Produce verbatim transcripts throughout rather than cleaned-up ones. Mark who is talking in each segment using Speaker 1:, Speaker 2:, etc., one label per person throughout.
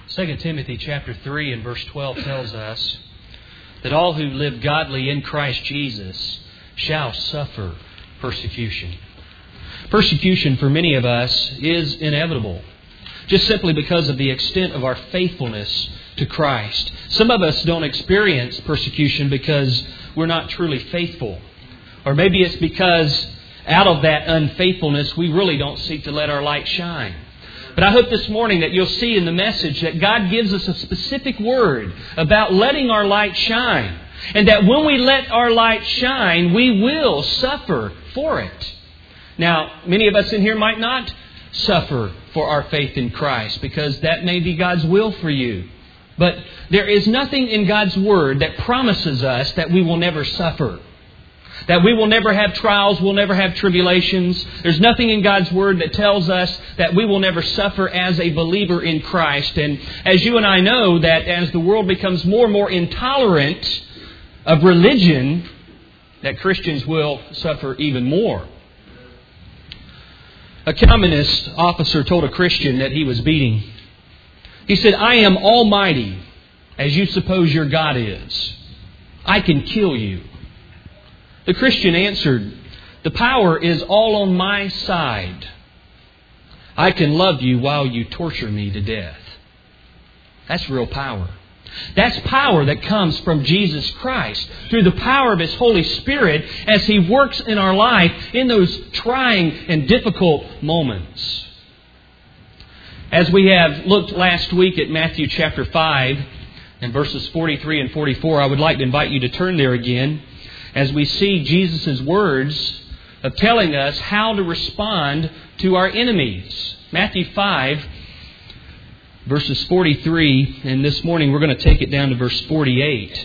Speaker 1: Second Timothy chapter three and verse twelve tells us that all who live godly in Christ Jesus shall suffer persecution. Persecution for many of us is inevitable, just simply because of the extent of our faithfulness to Christ. Some of us don't experience persecution because we're not truly faithful. Or maybe it's because out of that unfaithfulness, we really don't seek to let our light shine. But I hope this morning that you'll see in the message that God gives us a specific word about letting our light shine. And that when we let our light shine, we will suffer for it. Now, many of us in here might not suffer for our faith in Christ because that may be God's will for you. But there is nothing in God's Word that promises us that we will never suffer. That we will never have trials, we'll never have tribulations. There's nothing in God's Word that tells us that we will never suffer as a believer in Christ. And as you and I know, that as the world becomes more and more intolerant of religion, that Christians will suffer even more. A communist officer told a Christian that he was beating. He said, "I am almighty, as you suppose your God is. I can kill you." The Christian answered, "The power is all on my side. I can love you while you torture me to death." That's real power. That's power that comes from Jesus Christ through the power of His Holy Spirit as He works in our life in those trying and difficult moments. As we have looked last week at Matthew chapter five and verses forty-three and forty-four, I would like to invite you to turn there again as we see Jesus' words of telling us how to respond to our enemies. Matthew five, verses forty-three, and this morning we're going to take it down to verse forty-eight.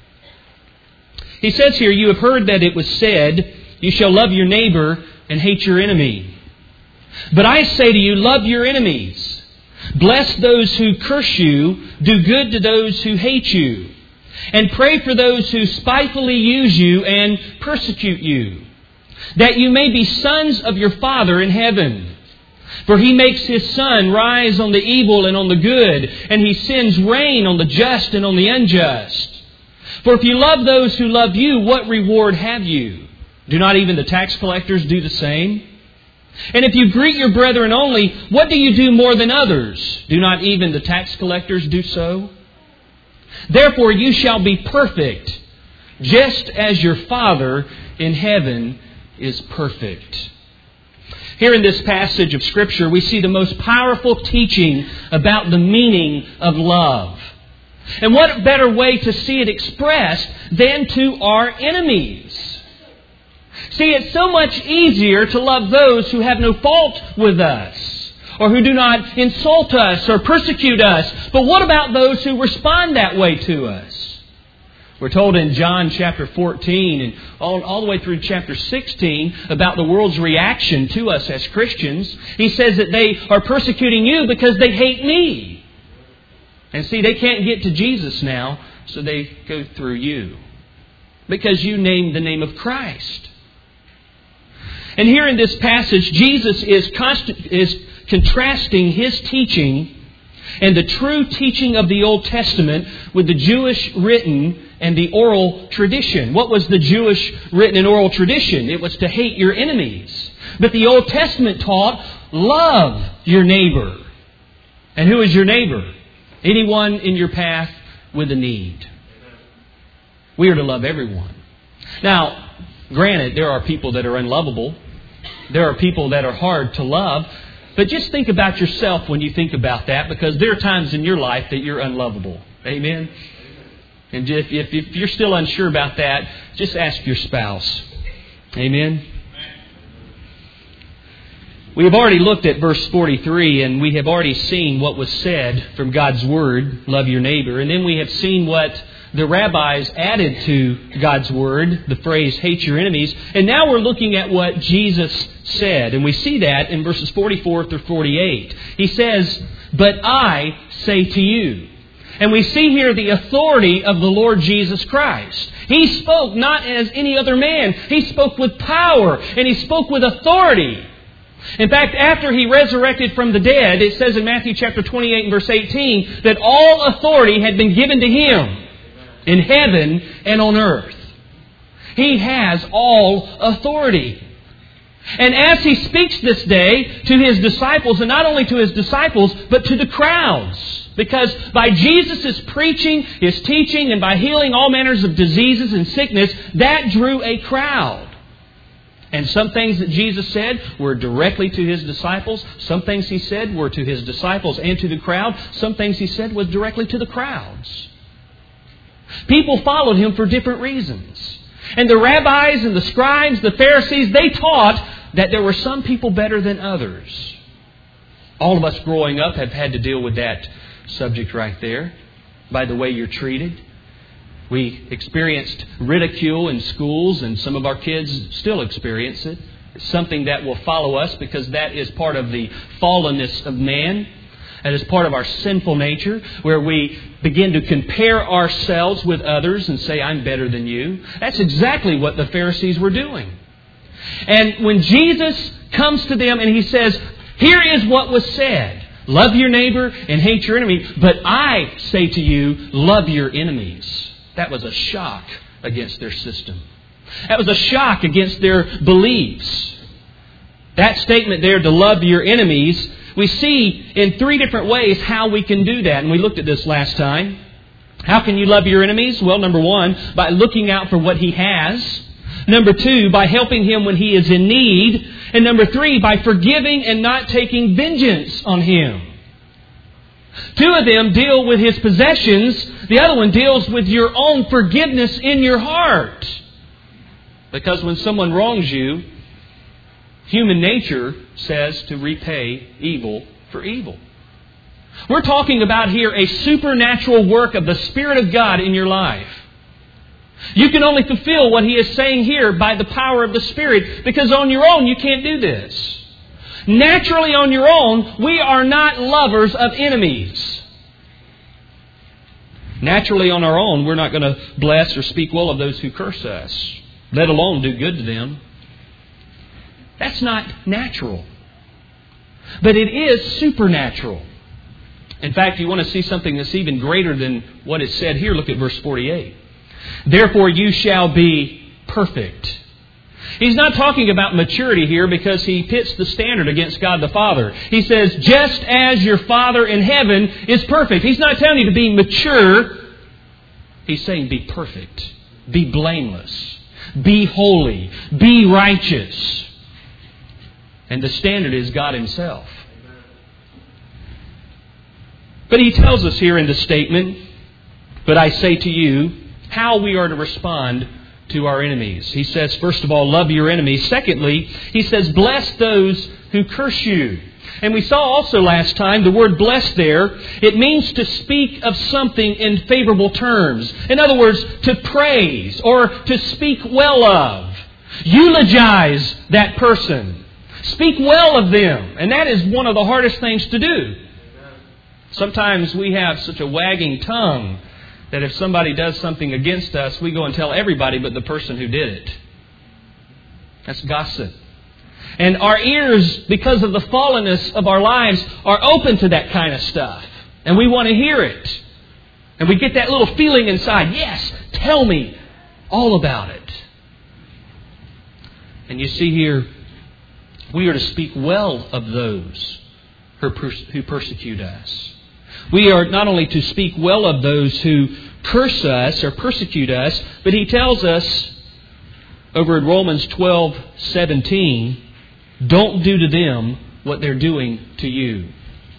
Speaker 1: He says here, "You have heard that it was said, 'You shall love your neighbor and hate your enemy.' But I say to you, love your enemies. Bless those who curse you. Do good to those who hate you. And pray for those who spitefully use you and persecute you, that you may be sons of your Father in heaven. For He makes His sun rise on the evil and on the good, and He sends rain on the just and on the unjust. For if you love those who love you, what reward have you? Do not even the tax collectors do the same? And if you greet your brethren only, what do you do more than others? Do not even the tax collectors do so? Therefore you shall be perfect, just as your Father in heaven is perfect." Here in this passage of Scripture, we see the most powerful teaching about the meaning of love. And what better way to see it expressed than to our enemies? See, it's so much easier to love those who have no fault with us, or who do not insult us or persecute us. But what about those who respond that way to us? We're told in John chapter fourteen and all, all the way through chapter sixteen about the world's reaction to us as Christians. He says that they are persecuting you because they hate me. And see, they can't get to Jesus now, so they go through you, because you named the name of Christ. And here in this passage, Jesus is, const- is contrasting His teaching and the true teaching of the Old Testament with the Jewish written and the oral tradition. What was the Jewish written and oral tradition? It was to hate your enemies. But the Old Testament taught, love your neighbor. And who is your neighbor? Anyone in your path with a need. We are to love everyone. Now, granted, there are people that are unlovable. There are people that are hard to love. But just think about yourself when you think about that, because there are times in your life that you're unlovable. Amen? And if, if, if you're still unsure about that, just ask your spouse. Amen? We have already looked at verse forty-three, and we have already seen what was said from God's Word, love your neighbor. And then we have seen what the rabbis added to God's Word, the phrase, hate your enemies. And now we're looking at what Jesus said. And we see that in verses forty-four through forty-eight. He says, "But I say to you." And we see here the authority of the Lord Jesus Christ. He spoke not as any other man. He spoke with power and He spoke with authority. In fact, after He resurrected from the dead, it says in Matthew chapter twenty-eight and verse eighteen that all authority had been given to Him in heaven and on earth. He has all authority. And as He speaks this day to His disciples, and not only to His disciples, but to the crowds, because by Jesus' preaching, His teaching, and by healing all manners of diseases and sickness, that drew a crowd. And some things that Jesus said were directly to His disciples. Some things He said were to His disciples and to the crowd. Some things He said was directly to the crowds. People followed Him for different reasons. And the rabbis and the scribes, the Pharisees, they taught that there were some people better than others. All of us growing up have had to deal with that subject right there, by the way you're treated. We experienced ridicule in schools, and some of our kids still experience it. It's something that will follow us because that is part of the fallenness of man. That is part of our sinful nature, where we begin to compare ourselves with others and say, I'm better than you. That's exactly what the Pharisees were doing. And when Jesus comes to them and He says, here is what was said. Love your neighbor and hate your enemy. But I say to you, love your enemies. That was a shock against their system. That was a shock against their beliefs. That statement there, to love your enemies, we see in three different ways how we can do that. And we looked at this last time. How can you love your enemies? Well, number one, by looking out for what He has. Number two, by helping him when he is in need. And number three, by forgiving and not taking vengeance on him. Two of them deal with his possessions. The other one deals with your own forgiveness in your heart. Because when someone wrongs you, human nature says to repay evil for evil. We're talking about here a supernatural work of the Spirit of God in your life. You can only fulfill what He is saying here by the power of the Spirit, because on your own you can't do this. Naturally on your own, we are not lovers of enemies. Naturally on our own, we're not going to bless or speak well of those who curse us, let alone do good to them. That's not natural. But it is supernatural. In fact, you want to see something that's even greater than what is said here. Look at verse forty-eight. Therefore you shall be perfect. He's not talking about maturity here because he pits the standard against God the Father. He says, just as your Father in heaven is perfect. He's not telling you to be mature. He's saying be perfect. Be blameless. Be holy. Be righteous. And the standard is God Himself. But He tells us here in the statement, but I say to you, how we are to respond to our enemies. He says, first of all, love your enemies. Secondly, He says, bless those who curse you. And we saw also last time the word bless there. It means to speak of something in favorable terms. In other words, to praise or to speak well of. Eulogize that person. Speak well of them. And that is one of the hardest things to do. Sometimes we have such a wagging tongue that if somebody does something against us, we go and tell everybody but the person who did it. That's gossip. And our ears, because of the fallenness of our lives, are open to that kind of stuff. And we want to hear it. And we get that little feeling inside, yes, tell me all about it. And you see here, we are to speak well of those who persecute us. We are not only to speak well of those who curse us or persecute us, but He tells us over in Romans twelve seventeen, don't do to them what they're doing to you.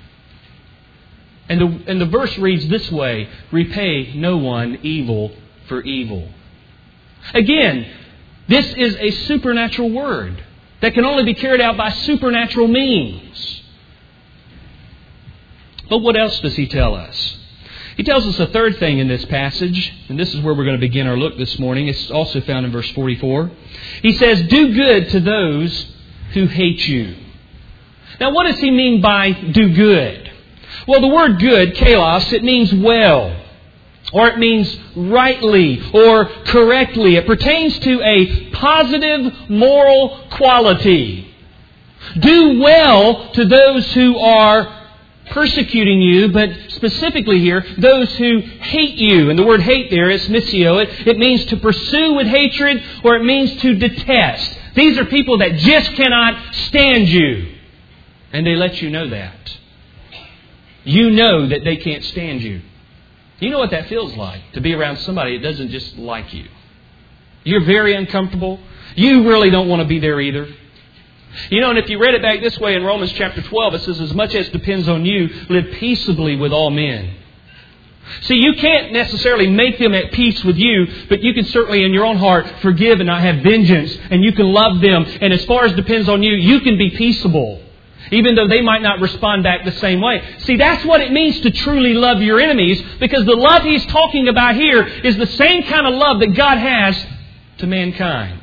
Speaker 1: And the, and the verse reads this way, repay no one evil for evil. Again, this is a supernatural word that can only be carried out by supernatural means. But what else does He tell us? He tells us a third thing in this passage, and this is where we're going to begin our look this morning. It's also found in verse forty-four. He says, do good to those who hate you. Now, what does He mean by do good? Well, the word good, kalos, it means well, or it means rightly or correctly. It pertains to a positive moral quality. Do well to those who are persecuting you, but specifically here, those who hate you. And the word hate there is missio. It, it means to pursue with hatred, or it means to detest. These are people that just cannot stand you. And they let you know that. You know that they can't stand you. You know what that feels like, to be around somebody that doesn't just like you. You're very uncomfortable. You really don't want to be there either. You know, and if you read it back this way in Romans chapter twelve, it says, as much as depends on you, live peaceably with all men. See, you can't necessarily make them at peace with you, but you can certainly in your own heart forgive and not have vengeance, and you can love them. And as far as depends on you, you can be peaceable, even though they might not respond back the same way. See, that's what it means to truly love your enemies, because the love He's talking about here is the same kind of love that God has to mankind.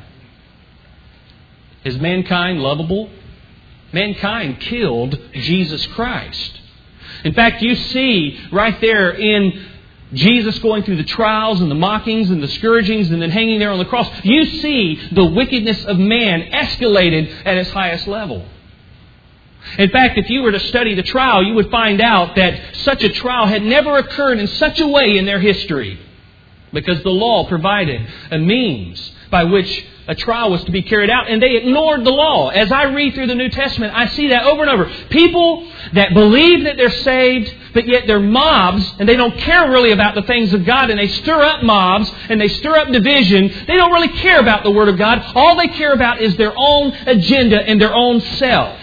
Speaker 1: Is mankind lovable? Mankind killed Jesus Christ. In fact, you see right there in Jesus going through the trials and the mockings and the scourgings and then hanging there on the cross, you see the wickedness of man escalated at its highest level. In fact, if you were to study the trial, you would find out that such a trial had never occurred in such a way in their history, because the law provided a means by which a trial was to be carried out, and they ignored the law. As I read through the New Testament, I see that over and over. People that believe that they're saved, but yet they're mobs, and they don't care really about the things of God, and they stir up mobs, and they stir up division. They don't really care about the Word of God. All they care about is their own agenda and their own self.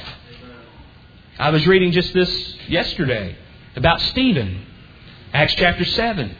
Speaker 1: I was reading just this yesterday about Stephen, Acts chapter seven.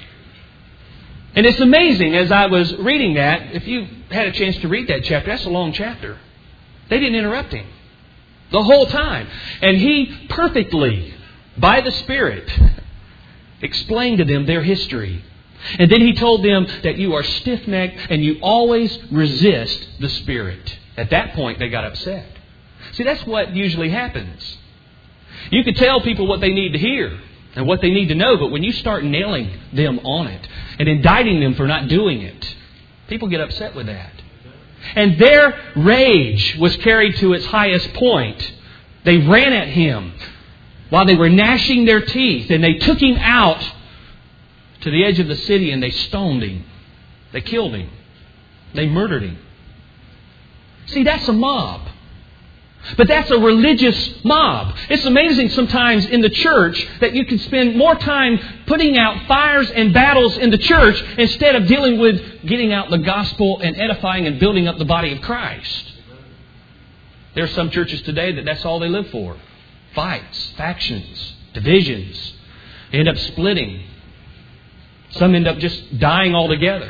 Speaker 1: And it's amazing, as I was reading that, if you had a chance to read that chapter, that's a long chapter. They didn't interrupt him the whole time. And he perfectly, by the Spirit, explained to them their history. And then he told them that you are stiff-necked and you always resist the Spirit. At that point, they got upset. See, that's what usually happens. You can tell people what they need to hear and what they need to know, but when you start nailing them on it and indicting them for not doing it, people get upset with that. And their rage was carried to its highest point. They ran at him while they were gnashing their teeth, and they took him out to the edge of the city and they stoned him. They killed him. They murdered him. See, that's a mob. But that's a religious mob. It's amazing sometimes in the church that you can spend more time putting out fires and battles in the church instead of dealing with getting out the gospel and edifying and building up the body of Christ. There are some churches today that that's all they live for. Fights, factions, divisions. They end up splitting. Some end up just dying altogether.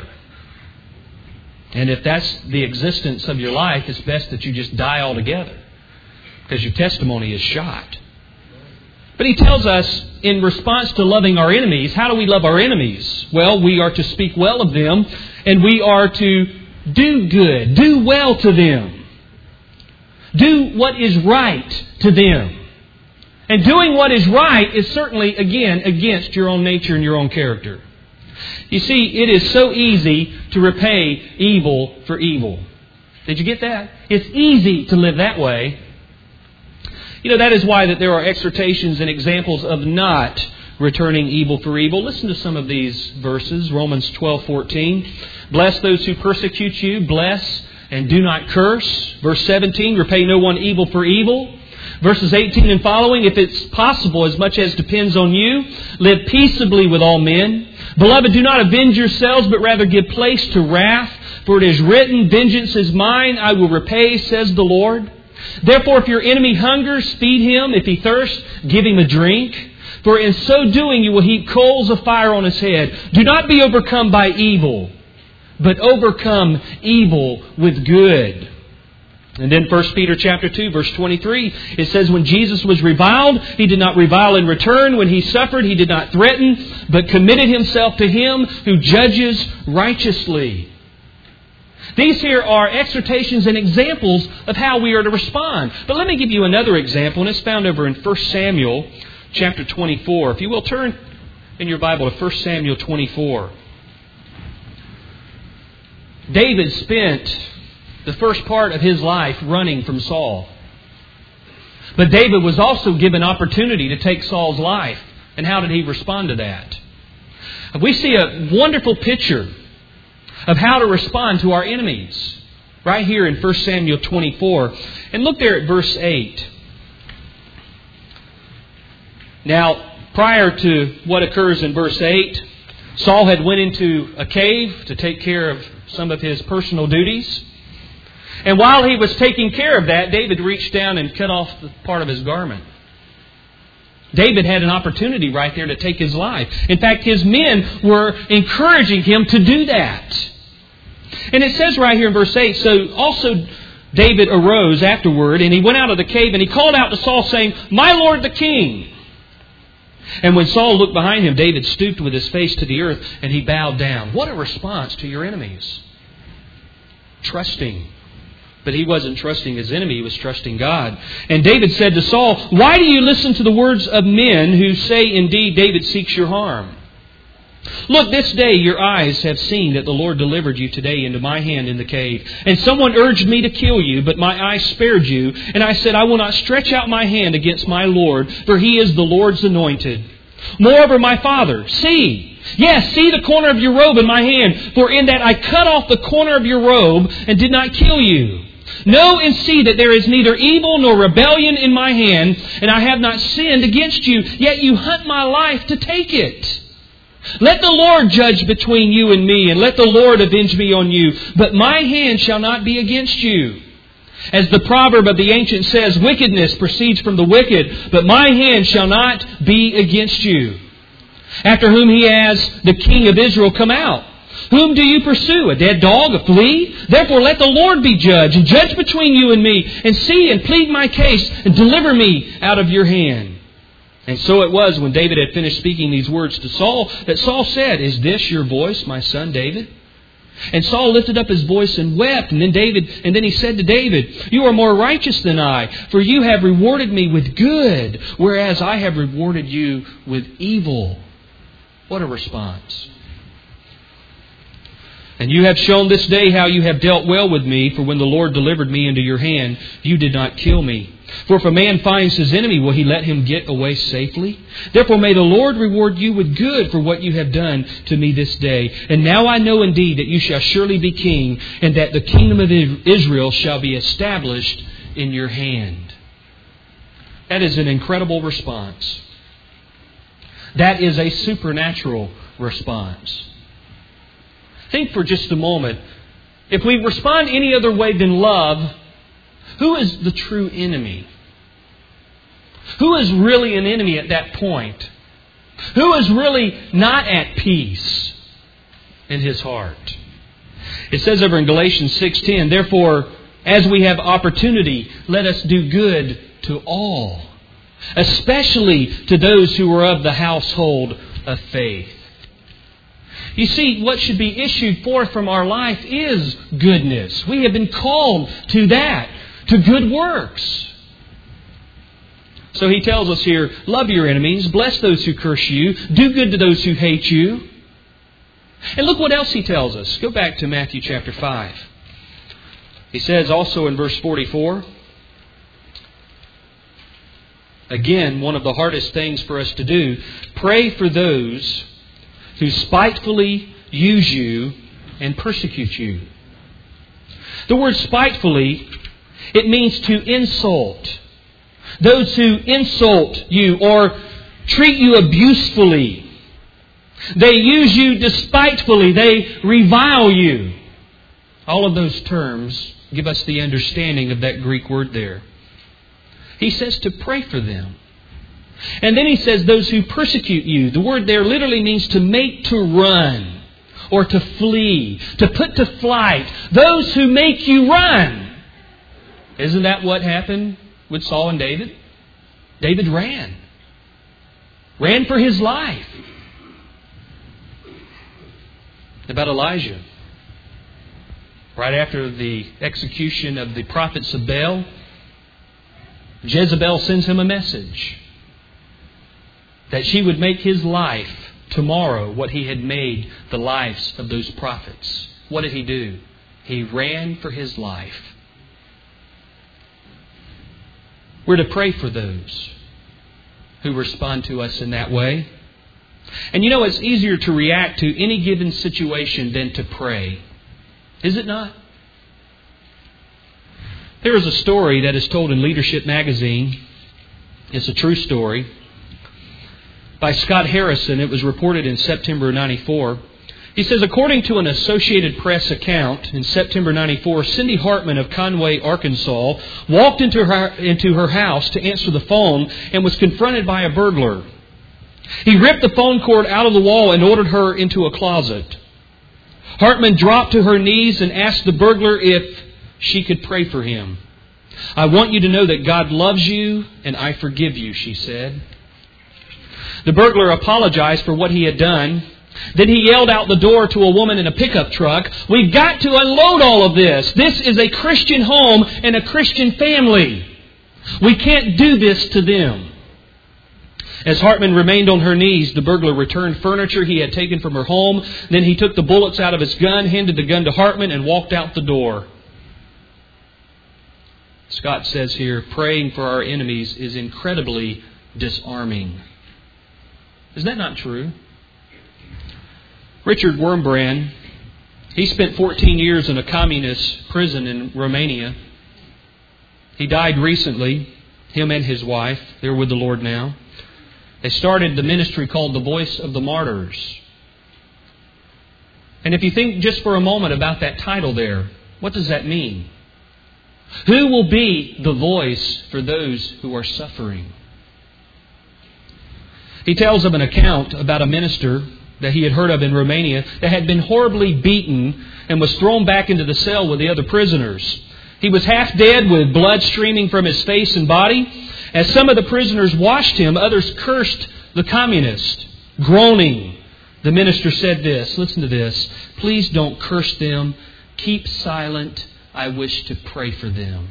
Speaker 1: And if that's the existence of your life, it's best that you just die altogether, because your testimony is shot. But he tells us in response to loving our enemies, how do we love our enemies? Well, we are to speak well of them, and we are to do good, do well to them. Do what is right to them. And doing what is right is certainly, again, against your own nature and your own character. You see, it is so easy to repay evil for evil. Did you get that? It's easy to live that way. You know, that is why that there are exhortations and examples of not returning evil for evil. Listen to some of these verses. Romans twelve fourteen. Bless those who persecute you. Bless and do not curse. Verse seventeen. Repay no one evil for evil. Verses eighteen and following. If it's possible, as much as depends on you, live peaceably with all men. Beloved, do not avenge yourselves, but rather give place to wrath. For it is written, vengeance is mine, I will repay, says the Lord. Therefore, if your enemy hungers, feed him. If he thirsts, give him a drink. For in so doing, you will heap coals of fire on his head. Do not be overcome by evil, but overcome evil with good. And then First Peter chapter two, verse twenty-three, it says, when Jesus was reviled, he did not revile in return. When he suffered, he did not threaten, but committed himself to him who judges righteously. These here are exhortations and examples of how we are to respond. But let me give you another example, and it's found over in First Samuel chapter twenty-four. If you will turn in your Bible to First Samuel twenty-four. David spent the first part of his life running from Saul. But David was also given opportunity to take Saul's life. And how did he respond to that? We see a wonderful picture of how to respond to our enemies right here in First Samuel twenty-four. And look there at verse eight. Now, prior to what occurs in verse eight, Saul had went into a cave to take care of some of his personal duties. And while he was taking care of that, David reached down and cut off the part of his garment. David had an opportunity right there to take his life. In fact, his men were encouraging him to do that. And it says right here in verse eight, so also David arose afterward, and he went out of the cave, and he called out to Saul, saying, "My lord the king." And when Saul looked behind him, David stooped with his face to the earth, and he bowed down. What a response to your enemies. Trusting. But he wasn't trusting his enemy, he was trusting God. And David said to Saul, "Why do you listen to the words of men who say, indeed, David seeks your harm? Look, this day your eyes have seen that the Lord delivered you today into my hand in the cave. And someone urged me to kill you, but my eyes spared you. And I said, I will not stretch out my hand against my Lord, for he is the Lord's anointed. Moreover, my father, see, yes, see the corner of your robe in my hand, for in that I cut off the corner of your robe and did not kill you. Know and see that there is neither evil nor rebellion in my hand, and I have not sinned against you, yet you hunt my life to take it. Let the Lord judge between you and me, and let the Lord avenge me on you. But my hand shall not be against you. As the proverb of the ancient says, wickedness proceeds from the wicked, but my hand shall not be against you. After whom he has the king of Israel come out. Whom do you pursue? A dead dog? A flea? Therefore let the Lord be judge, and judge between you and me, and see and plead my case, and deliver me out of your hand. And so it was, when David had finished speaking these words to Saul, that Saul said, Is this your voice, my son David? And Saul lifted up his voice and wept. And then David, and then he said to David, You are more righteous than I, for you have rewarded me with good, whereas I have rewarded you with evil. What a response. And you have shown this day how you have dealt well with me, for when the Lord delivered me into your hand, you did not kill me. For if a man finds his enemy, will he let him get away safely? Therefore may the Lord reward you with good for what you have done to me this day. And now I know indeed that you shall surely be king, and that the kingdom of Israel shall be established in your hand. That is an incredible response. That is a supernatural response. Think for just a moment. If we respond any other way than love, who is the true enemy? Who is really an enemy at that point? Who is really not at peace in his heart? It says over in Galatians six ten, Therefore, as we have opportunity, let us do good to all, especially to those who are of the household of faith. You see, what should be issued forth from our life is goodness. We have been called to that, to good works. So he tells us here, love your enemies, bless those who curse you, do good to those who hate you. And look what else he tells us. Go back to Matthew chapter five. He says also in verse forty-four, again, one of the hardest things for us to do, pray for those who spitefully use you and persecute you. The word spitefully, it means to insult. Those who insult you or treat you abusefully. They use you despitefully. They revile you. All of those terms give us the understanding of that Greek word there. He says to pray for them. And then he says those who persecute you. The word there literally means to make to run or to flee, to put to flight. Those who make you run. Isn't that what happened with Saul and David? David ran. Ran for his life. About Elijah. Right after the execution of the prophets of Baal, Jezebel sends him a message that she would make his life tomorrow what he had made the lives of those prophets. What did he do? He ran for his life. We're to pray for those who respond to us in that way. And you know, it's easier to react to any given situation than to pray. Is it not? There is a story that is told in Leadership Magazine. It's a true story. By Scott Harrison. It was reported in September ninety-four. He says, according to an Associated Press account, in September ninety-four, Cindy Hartman of Conway, Arkansas, walked into her, into her house to answer the phone and was confronted by a burglar. He ripped the phone cord out of the wall and ordered her into a closet. Hartman dropped to her knees and asked the burglar if she could pray for him. I want you to know that God loves you and I forgive you, she said. The burglar apologized for what he had done. Then he yelled out the door to a woman in a pickup truck, "We've got to unload all of this. This is a Christian home and a Christian family. We can't do this to them." As Hartman remained on her knees, the burglar returned furniture he had taken from her home. Then he took the bullets out of his gun, handed the gun to Hartman, and walked out the door. Scott says here, praying for our enemies is incredibly disarming. Is that not true? Richard Wurmbrand, he spent fourteen years in a communist prison in Romania. He died recently, him and his wife. They're with the Lord now. They started the ministry called the Voice of the Martyrs. And if you think just for a moment about that title there, what does that mean? Who will be the voice for those who are suffering? He tells of an account about a minister that he had heard of in Romania that had been horribly beaten and was thrown back into the cell with the other prisoners. He was half dead with blood streaming from his face and body. As some of the prisoners washed him, others cursed the communist. Groaning, the minister said this, listen to this, "Please don't curse them. Keep silent. I wish to pray for them."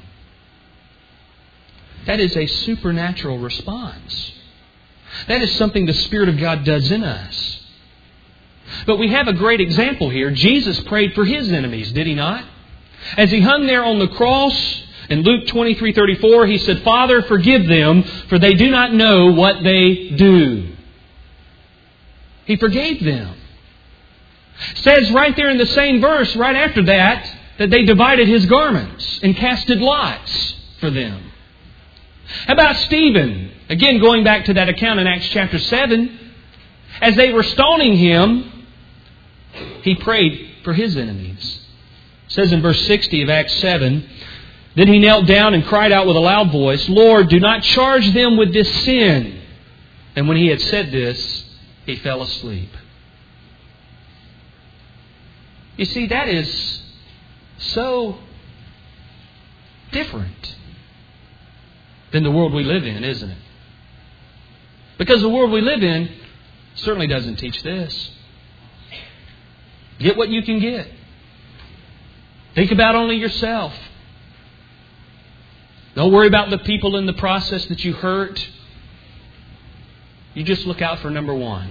Speaker 1: That is a supernatural response. That is something the Spirit of God does in us. But we have a great example here. Jesus prayed for His enemies, did He not? As He hung there on the cross, in Luke twenty-three thirty-four, He said, "Father, forgive them, for they do not know what they do." He forgave them. It says right there in the same verse, right after that, that they divided His garments and casted lots for them. How about Stephen? Again, going back to that account in Acts chapter seven, as they were stoning him, he prayed for his enemies. It says in verse sixty of Acts seven, "Then he knelt down and cried out with a loud voice, 'Lord, do not charge them with this sin.' And when he had said this, he fell asleep." You see, that is so different than the world we live in, isn't it? Because the world we live in certainly doesn't teach this. Get what you can get. Think about only yourself. Don't worry about the people in the process that you hurt. You just look out for number one.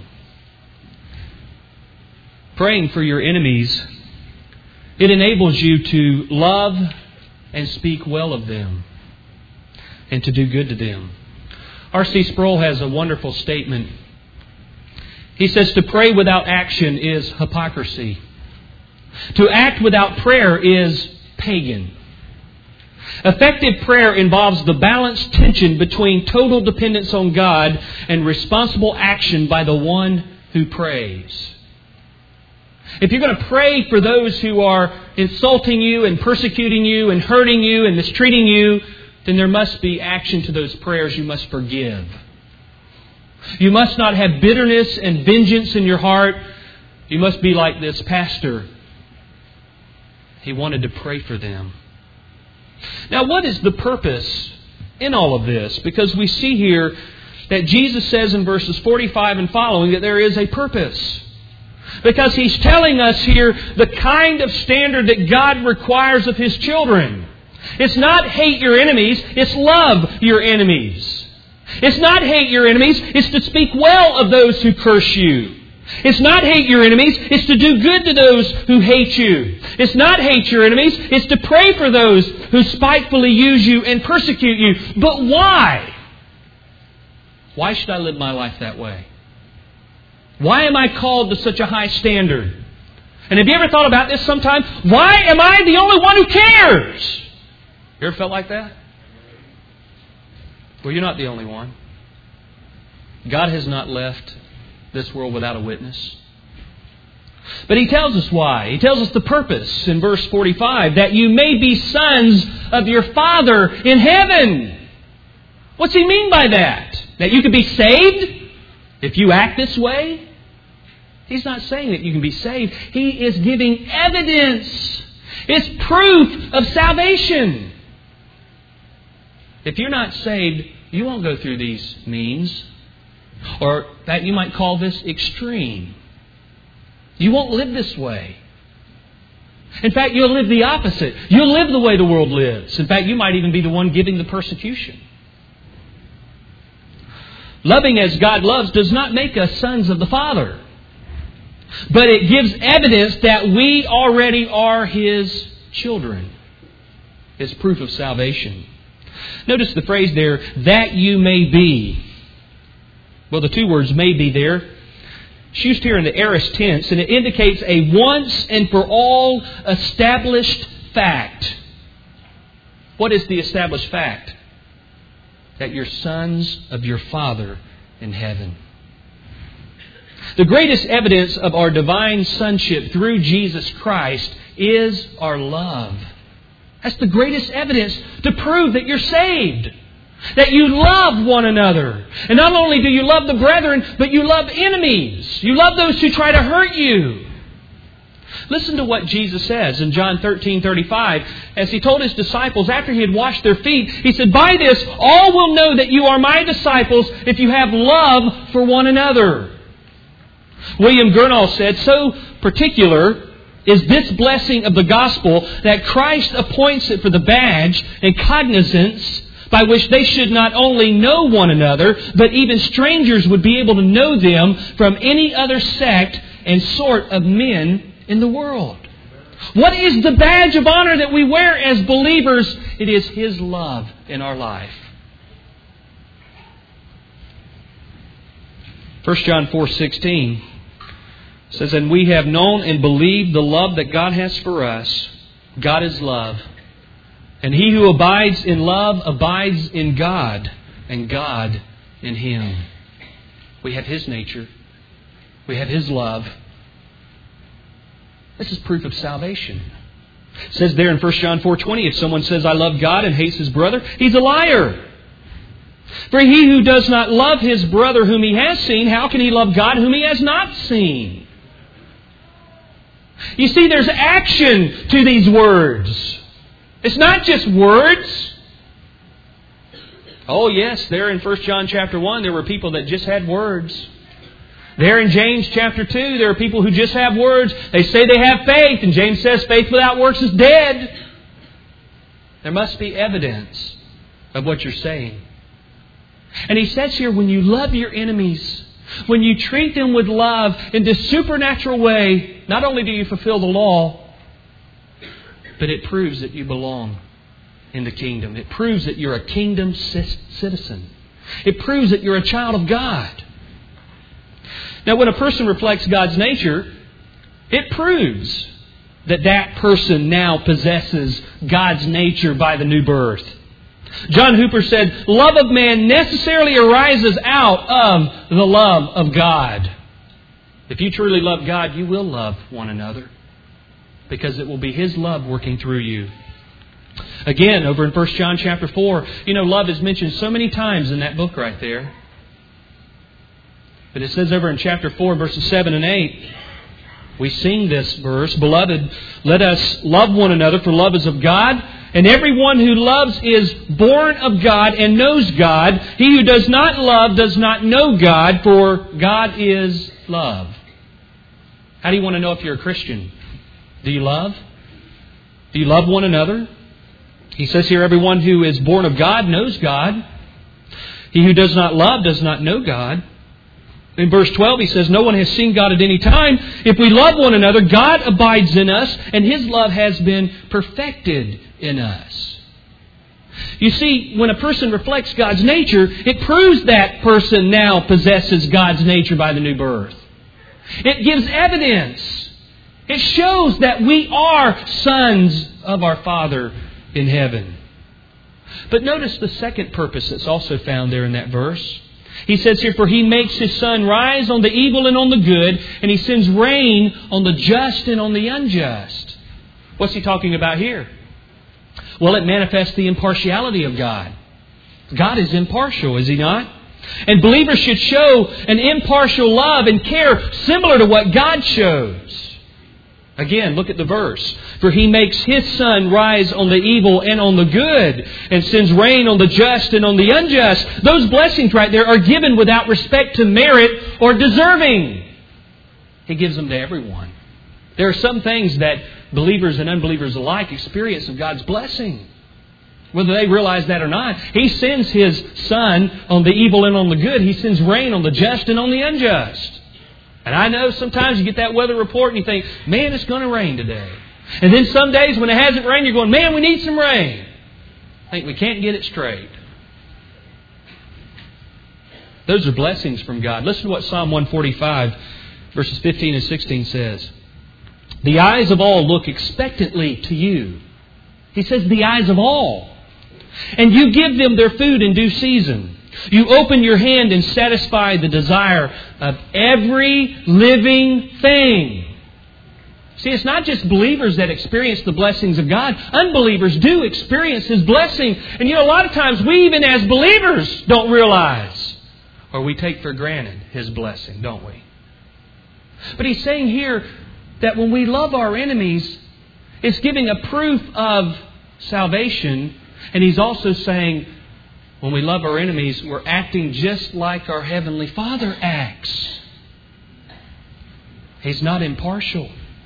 Speaker 1: Praying for your enemies, it enables you to love and speak well of them and to do good to them. R C Sproul has a wonderful statement. He says, to pray without action is hypocrisy. To act without prayer is pagan. Effective prayer involves the balanced tension between total dependence on God and responsible action by the one who prays. If you're going to pray for those who are insulting you and persecuting you and hurting you and mistreating you, then there must be action to those prayers. You must forgive. You must not have bitterness and vengeance in your heart. You must be like this pastor. He wanted to pray for them. Now, what is the purpose in all of this? Because we see here that Jesus says in verses forty-five and following that there is a purpose. Because He's telling us here the kind of standard that God requires of His children. It's not hate your enemies, it's love your enemies. It's not hate your enemies, it's to speak well of those who curse you. It's not hate your enemies. It's to do good to those who hate you. It's not hate your enemies. It's to pray for those who spitefully use you and persecute you. But why? Why should I live my life that way? Why am I called to such a high standard? And have you ever thought about this sometime? Why am I the only one who cares? You ever felt like that? Well, you're not the only one. God has not left this world without a witness. But He tells us why. He tells us the purpose in verse forty-five, that you may be sons of your Father in heaven. What's He mean by that? That you can be saved if you act this way? He's not saying that you can be saved. He is giving evidence. It's proof of salvation. If you're not saved, you won't go through these means. Or that you might call this extreme. You won't live this way. In fact, you'll live the opposite. You'll live the way the world lives. In fact, you might even be the one giving the persecution. Loving as God loves does not make us sons of the Father. But it gives evidence that we already are His children. It's proof of salvation. Notice the phrase there, that you may be. Well, the two words may be there. It's used here in the aorist tense, and it indicates a once and for all established fact. What is the established fact? That you're sons of your Father in heaven. The greatest evidence of our divine sonship through Jesus Christ is our love. That's the greatest evidence to prove that you're saved. That you love one another. And not only do you love the brethren, but you love enemies. You love those who try to hurt you. Listen to what Jesus says in John thirteen thirty-five. As He told His disciples after He had washed their feet, He said, by this all will know that you are my disciples if you have love for one another. William Gurnall said, so particular is this blessing of the gospel that Christ appoints it for the badge and cognizance by which they should not only know one another, but even strangers would be able to know them from any other sect and sort of men in the world. What is the badge of honor that we wear as believers? It is His love in our life. First John four sixteen says, and we have known and believed the love that God has for us. God is love. And he who abides in love abides in God, and God in him. We have His nature. We have His love. This is proof of salvation. It says there in First John four twenty, if someone says, I love God and hates his brother, he's a liar. For he who does not love his brother whom he has seen, how can he love God whom he has not seen? You see, there's action to these words. It's not just words. Oh yes, there in First John chapter one, there were people that just had words. There in James chapter two, there are people who just have words. They say they have faith, and James says faith without works is dead. There must be evidence of what you're saying. And he says here, when you love your enemies, when you treat them with love in this supernatural way, not only do you fulfill the law, but it proves that you belong in the kingdom. It proves that you're a kingdom citizen. It proves that you're a child of God. Now, when a person reflects God's nature, it proves that that person now possesses God's nature by the new birth. John Hooper said, love of man necessarily arises out of the love of God. If you truly love God, you will love one another, because it will be His love working through you. Again, over in First John chapter four, you know, love is mentioned so many times in that book right there. But it says over in chapter four, verses seven and eight, we sing this verse, Beloved, let us love one another, for love is of God. And everyone who loves is born of God and knows God. He who does not love does not know God, for God is love. How do you want to know if you're a Christian? Do you love? Do you love one another? He says here, everyone who is born of God knows God. He who does not love does not know God, In verse twelve, he says, no one has seen God at any time. If we love one another, God abides in us, and His love has been perfected in us. You see, when a person reflects God's nature, it proves that person now possesses God's nature by the new birth. It gives evidence. It shows that we are sons of our Father in heaven. But notice the second purpose that's also found there in that verse. He says here, for He makes His sun rise on the evil and on the good, and He sends rain on the just and on the unjust. What's He talking about here? Well, it manifests the impartiality of God. God is impartial, is He not? And believers should show an impartial love and care similar to what God shows. Again, look at the verse. For He makes His sun rise on the evil and on the good, and sends rain on the just and on the unjust. Those blessings right there are given without respect to merit or deserving. He gives them to everyone. There are some things that believers and unbelievers alike experience of God's blessing, whether they realize that or not. He sends His sun on the evil and on the good. He sends rain on the just and on the unjust. And I know sometimes you get that weather report and you think, man, it's going to rain today. And then some days when it hasn't rained, you're going, man, we need some rain. I think we can't get it straight. Those are blessings from God. Listen to what Psalm one forty-five, verses fifteen and sixteen says. The eyes of all look expectantly to You. He says the eyes of all. And You give them their food in due season. You open Your hand and satisfy the desire of every living thing. See, it's not just believers that experience the blessings of God. Unbelievers do experience His blessing. And you know, a lot of times we even as believers don't realize, or we take for granted His blessing, don't we? But He's saying here that when we love our enemies, it's giving a proof of salvation. And He's also saying, when we love our enemies, we're acting just like our Heavenly Father acts. He's not impartial.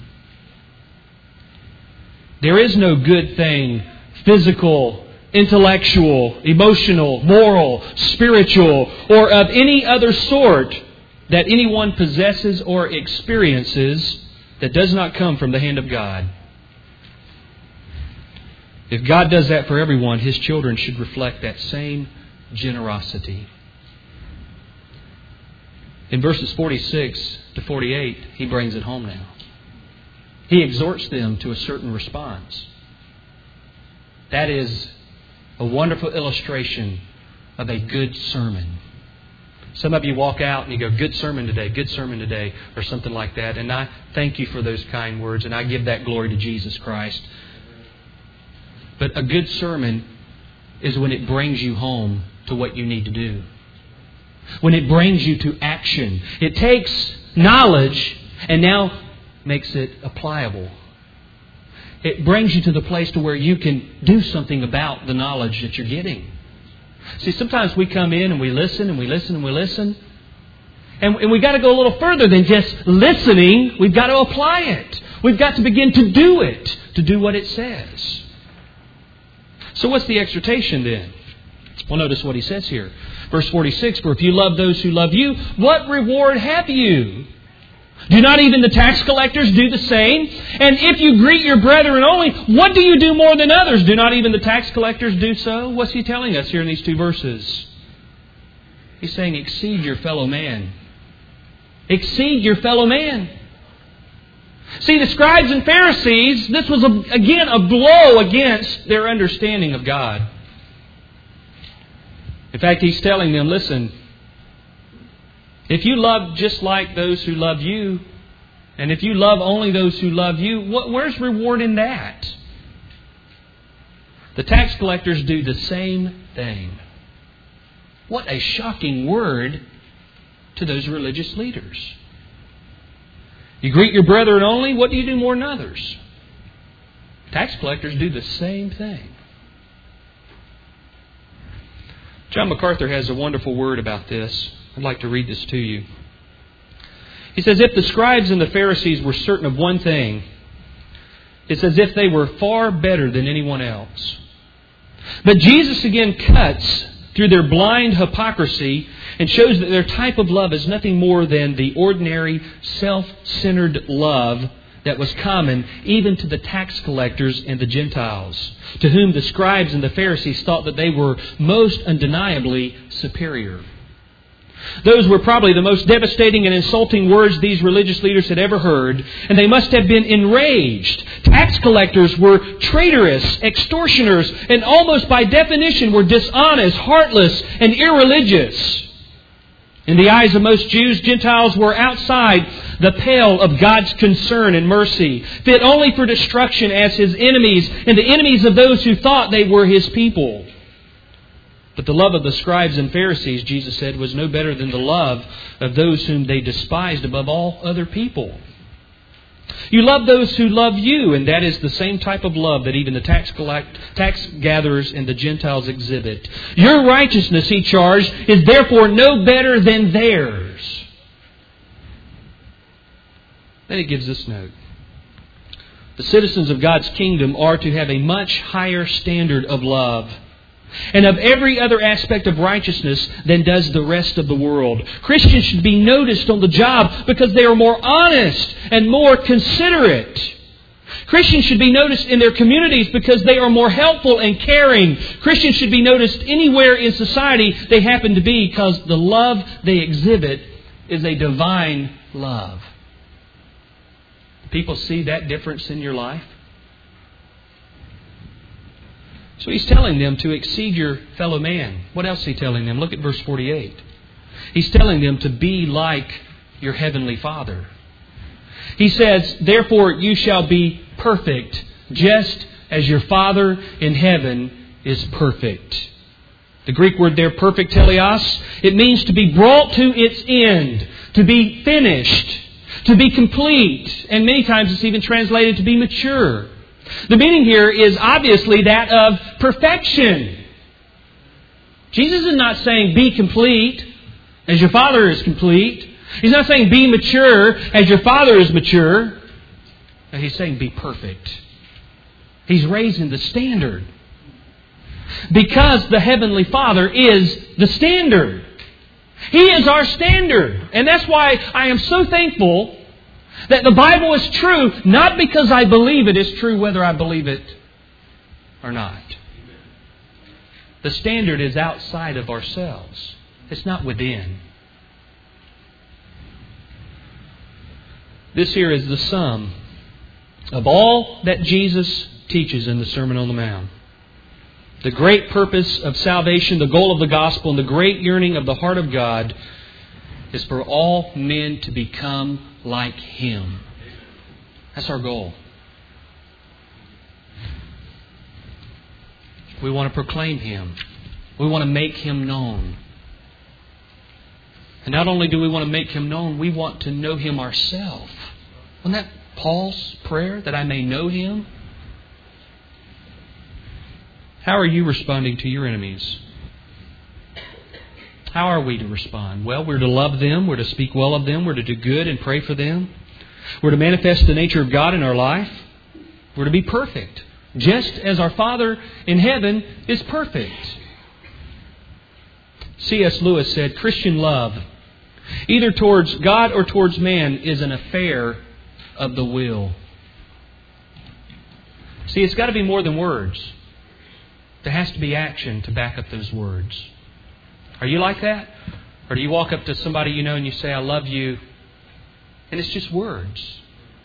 Speaker 1: There is no good thing, physical, intellectual, emotional, moral, spiritual, or of any other sort that anyone possesses or experiences that does not come from the hand of God. If God does that for everyone, His children should reflect that same generosity. In verses forty-six to forty-eight, He brings it home now. He exhorts them to a certain response. That is a wonderful illustration of a good sermon. Some of you walk out and you go, good sermon today, good sermon today, or something like that. And I thank you for those kind words, and I give that glory to Jesus Christ. But a good sermon is when it brings you home to what you need to do. When it brings you to action. It takes knowledge and now makes it applicable. It brings you to the place to where you can do something about the knowledge that you're getting. See, sometimes we come in and we listen and we listen and we listen. And, and we've got to go a little further than just listening. We've got to apply it. We've got to begin to do it, to do what it says. So what's the exhortation then? Well, notice what he says here. Verse forty-six, for if you love those who love you, what reward have you? Do not even the tax collectors do the same? And if you greet your brethren only, what do you do more than others? Do not even the tax collectors do so? What's he telling us here in these two verses? He's saying, exceed your fellow man. Exceed your fellow man. See, the scribes and Pharisees, this was, a, again, a blow against their understanding of God. In fact, he's telling them, listen, if you love just like those who love you, and if you love only those who love you, what, where's reward in that? The tax collectors do the same thing. What a shocking word to those religious leaders. You greet your brethren only, what do you do more than others? Tax collectors do the same thing. John MacArthur has a wonderful word about this. I'd like to read this to you. He says, if the scribes and the Pharisees were certain of one thing, it's as if they were far better than anyone else. But Jesus again cuts through their blind hypocrisy and shows that their type of love is nothing more than the ordinary self-centered love that was common even to the tax collectors and the Gentiles, to whom the scribes and the Pharisees thought that they were most undeniably superior. Those were probably the most devastating and insulting words these religious leaders had ever heard, and they must have been enraged. Tax collectors were traitorous, extortioners, and almost by definition were dishonest, heartless, and irreligious. In the eyes of most Jews, Gentiles were outside the pale of God's concern and mercy, fit only for destruction as His enemies and the enemies of those who thought they were His people. But the love of the scribes and Pharisees, Jesus said, was no better than the love of those whom they despised above all other people. You love those who love you, and that is the same type of love that even the tax collect, tax gatherers and the Gentiles exhibit. Your righteousness, he charged, is therefore no better than theirs. Then he gives this note. The citizens of God's kingdom are to have a much higher standard of love and of every other aspect of righteousness than does the rest of the world. Christians should be noticed on the job because they are more honest and more considerate. Christians should be noticed in their communities because they are more helpful and caring. Christians should be noticed anywhere in society they happen to be because the love they exhibit is a divine love. People see that difference in your life? So he's telling them to exceed your fellow man. What else is he telling them? Look at verse forty-eight. He's telling them to be like your heavenly Father. He says, therefore you shall be perfect, just as your Father in heaven is perfect. The Greek word there, perfect, teleos, it means to be brought to its end, to be finished, to be complete. And many times it's even translated to be mature. The meaning here is obviously that of perfection. Jesus is not saying be complete as your Father is complete. He's not saying be mature as your Father is mature. No, He's saying be perfect. He's raising the standard. Because the Heavenly Father is the standard. He is our standard. And that's why I am so thankful that the Bible is true, not because I believe it is true whether I believe it or not. The standard is outside of ourselves. It's not within. This here is the sum of all that Jesus teaches in the Sermon on the Mount. The great purpose of salvation, the goal of the gospel, and the great yearning of the heart of God is for all men to become like Him. That's our goal. We want to proclaim Him. We want to make Him known. And not only do we want to make Him known, we want to know Him ourselves. Wasn't that Paul's prayer, that I may know Him? How are you responding to your enemies? How are we to respond? Well, we're to love them. We're to speak well of them. We're to do good and pray for them. We're to manifest the nature of God in our life. We're to be perfect, just as our Father in heaven is perfect. C S Lewis said, Christian love, either towards God or towards man, is an affair of the will. See, it's got to be more than words. There has to be action to back up those words. Are you like that? Or do you walk up to somebody you know and you say, I love you, and it's just words?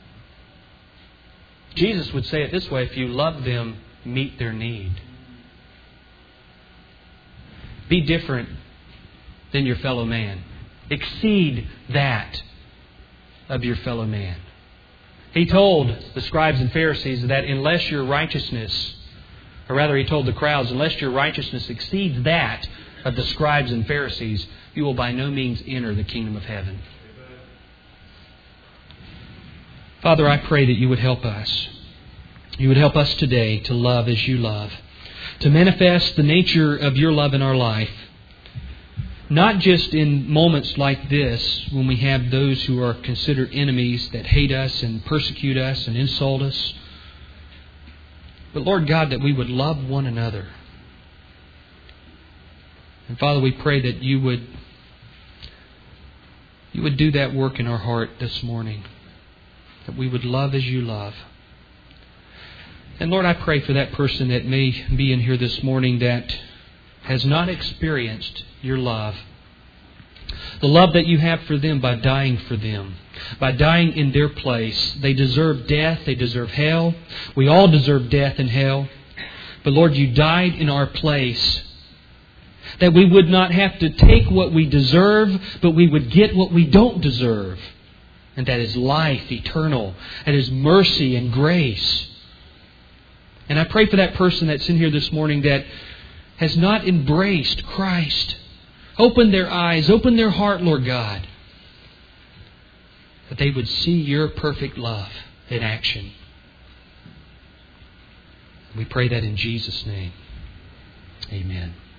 Speaker 1: Jesus would say it this way, if you love them, meet their need. Be different than your fellow man. Exceed that of your fellow man. He told the scribes and Pharisees that unless your righteousness, or rather he told the crowds, unless your righteousness exceeds that of the scribes and Pharisees, you will by no means enter the kingdom of heaven. Father, I pray that you would help us. You would help us today to love as you love, to manifest the nature of your love in our life, not just in moments like this when we have those who are considered enemies that hate us and persecute us and insult us, but Lord God, that we would love one another. And Father, we pray that you would you would do that work in our heart this morning. That we would love as you love. And Lord, I pray for that person that may be in here this morning that has not experienced your love. The love that you have for them by dying for them. By dying in their place. They deserve death. They deserve hell. We all deserve death and hell. But Lord, you died in our place. That we would not have to take what we deserve, but we would get what we don't deserve. And that is life eternal. That is mercy and grace. And I pray for that person that's in here this morning that has not embraced Christ. Open their eyes, open their heart, Lord God. That they would see your perfect love in action. We pray that in Jesus' name. Amen.